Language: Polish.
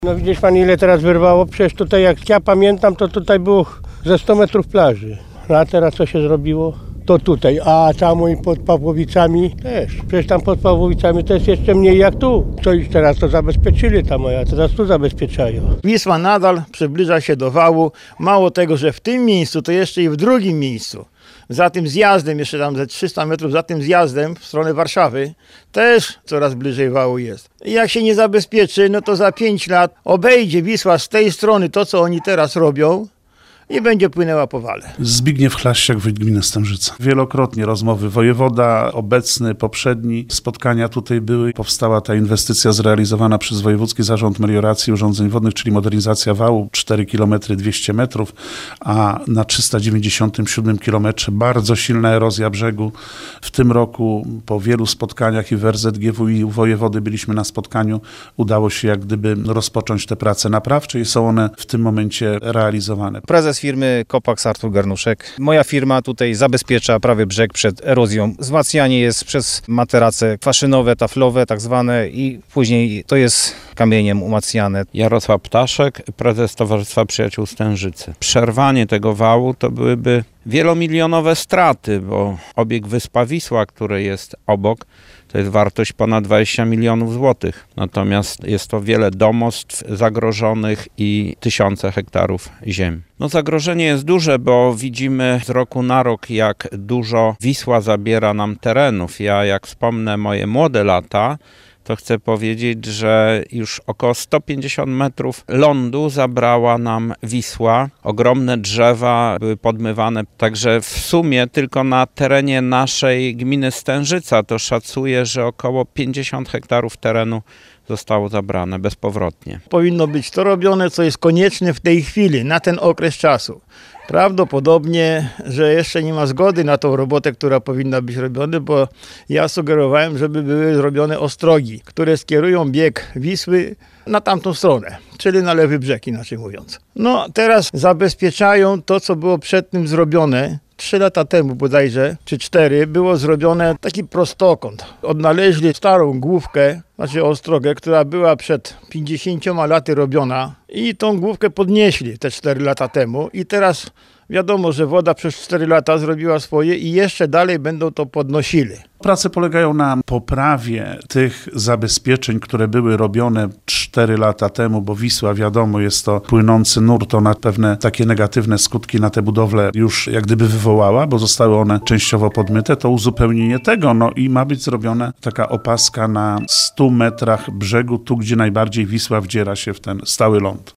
No widzisz pan, ile teraz wyrwało? Przecież tutaj, jak ja pamiętam, to tutaj było ze 100 metrów plaży. No a teraz co się zrobiło? To tutaj, a tam i pod Pawłowicami też. Przecież tam pod Pawłowicami to jest jeszcze mniej jak tu. Co już teraz to zabezpieczyli tam, a teraz tu zabezpieczają. Wisła nadal przybliża się do wału. Mało tego, że w tym miejscu, to jeszcze i w drugim miejscu. Za tym zjazdem, jeszcze tam ze 300 metrów za tym zjazdem w stronę Warszawy, też coraz bliżej wału jest. I jak się nie zabezpieczy, no to za 5 lat obejdzie Wisła z tej strony to, co oni teraz robią, i będzie płynęła po wale. Zbigniew Chlaściak, wójt gminy Stężyca. Wielokrotnie rozmowy wojewoda, obecny, poprzedni, spotkania tutaj były. Powstała ta inwestycja zrealizowana przez Wojewódzki Zarząd Melioracji i Urządzeń Wodnych, czyli modernizacja wału, 4 km 200 metrów, a na 397 km bardzo silna erozja brzegu. W tym roku po wielu spotkaniach i w RZGW i u wojewody byliśmy na spotkaniu. Udało się jak gdyby rozpocząć te prace naprawcze i są one w tym momencie realizowane. Prezes firmy Kopax Artur Garnuszek. Moja firma tutaj zabezpiecza prawy brzeg przed erozją. Wzmacnianie jest przez materace kwaszynowe, taflowe tak zwane i później to jest kamieniem umacniane. Jarosław Ptaszek, prezes Towarzystwa Przyjaciół Stężycy. Przerwanie tego wału to byłyby wielomilionowe straty, bo obieg Wyspa Wisła, który jest obok, to jest wartość ponad 20 milionów złotych. Natomiast jest to wiele domostw zagrożonych i tysiące hektarów ziemi. No zagrożenie jest duże, bo widzimy z roku na rok, jak dużo Wisła zabiera nam terenów. Ja jak wspomnę moje młode lata, to chcę powiedzieć, że już około 150 metrów lądu zabrała nam Wisła. Ogromne drzewa były podmywane, także w sumie tylko na terenie naszej gminy Stężyca to szacuję, że około 50 hektarów terenu zostało zabrane bezpowrotnie. Powinno być to robione, co jest konieczne w tej chwili, na ten okres czasu. Prawdopodobnie, że jeszcze nie ma zgody na tą robotę, która powinna być robiona, bo ja sugerowałem, żeby były zrobione ostrogi, które skierują bieg Wisły na tamtą stronę, czyli na lewy brzeg, inaczej mówiąc. No teraz zabezpieczają to, co było przed tym zrobione. 3 lata temu bodajże, czy 4, było zrobione taki prostokąt. Odnaleźli starą główkę, znaczy ostrogę, która była przed 50 laty robiona i tą główkę podnieśli te 4 lata temu i teraz wiadomo, że woda przez 4 lata zrobiła swoje i jeszcze dalej będą to podnosili. Prace polegają na poprawie tych zabezpieczeń, które były robione 4 lata temu, bo Wisła, wiadomo, jest to płynący nurt, ona pewne takie negatywne skutki na te budowle już jak gdyby wywołała, bo zostały one częściowo podmyte, to uzupełnienie tego, no i ma być zrobiona taka opaska na 100 metrach brzegu, tu gdzie najbardziej Wisła wdziera się w ten stały ląd.